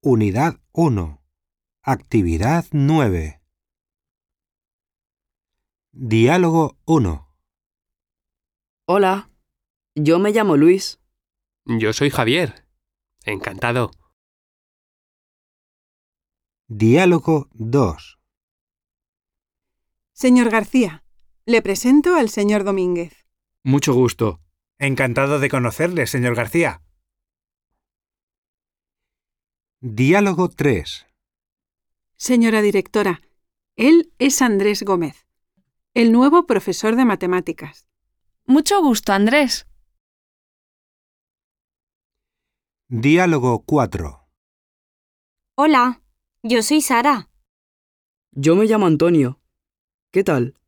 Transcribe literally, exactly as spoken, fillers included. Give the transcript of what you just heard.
Unidad uno. Actividad nueve. Diálogo uno. Hola, yo me llamo Luis. Yo soy Javier. Encantado. Diálogo dos. Señor García, le presento al señor Domínguez. Mucho gusto. Encantado de conocerle, señor García. Diálogo tres. Señora directora, él es Andrés Gómez, el nuevo profesor de matemáticas. Mucho gusto, Andrés. Diálogo cuatro. Hola, yo soy Sara. Yo me llamo Antonio. ¿Qué tal?